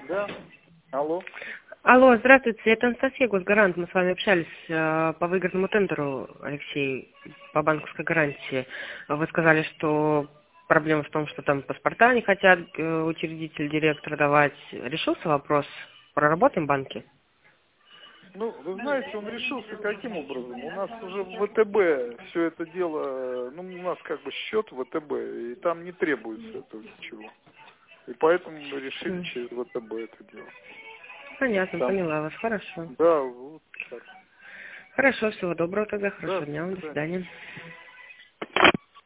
Да. Алло. Алло, здравствуйте, это Анастасия, Госгарант. Мы с вами общались по выигранному тендеру, Алексей, по банковской гарантии. Вы сказали, что проблема в том, что там паспорта не хотят учредитель, директор давать. Решился вопрос? Проработаем банки? Ну, вы знаете, он решился каким образом? У нас уже в ВТБ все это дело, ну, у нас как бы счет в ВТБ, и там не требуется этого ничего. И поэтому мы решили через ВТБ это дело. Понятно, Там, поняла вас. Хорошо. да, вот так. Хорошо, всего доброго тогда, Да, хорошего дня до вам, до свидания. свидания.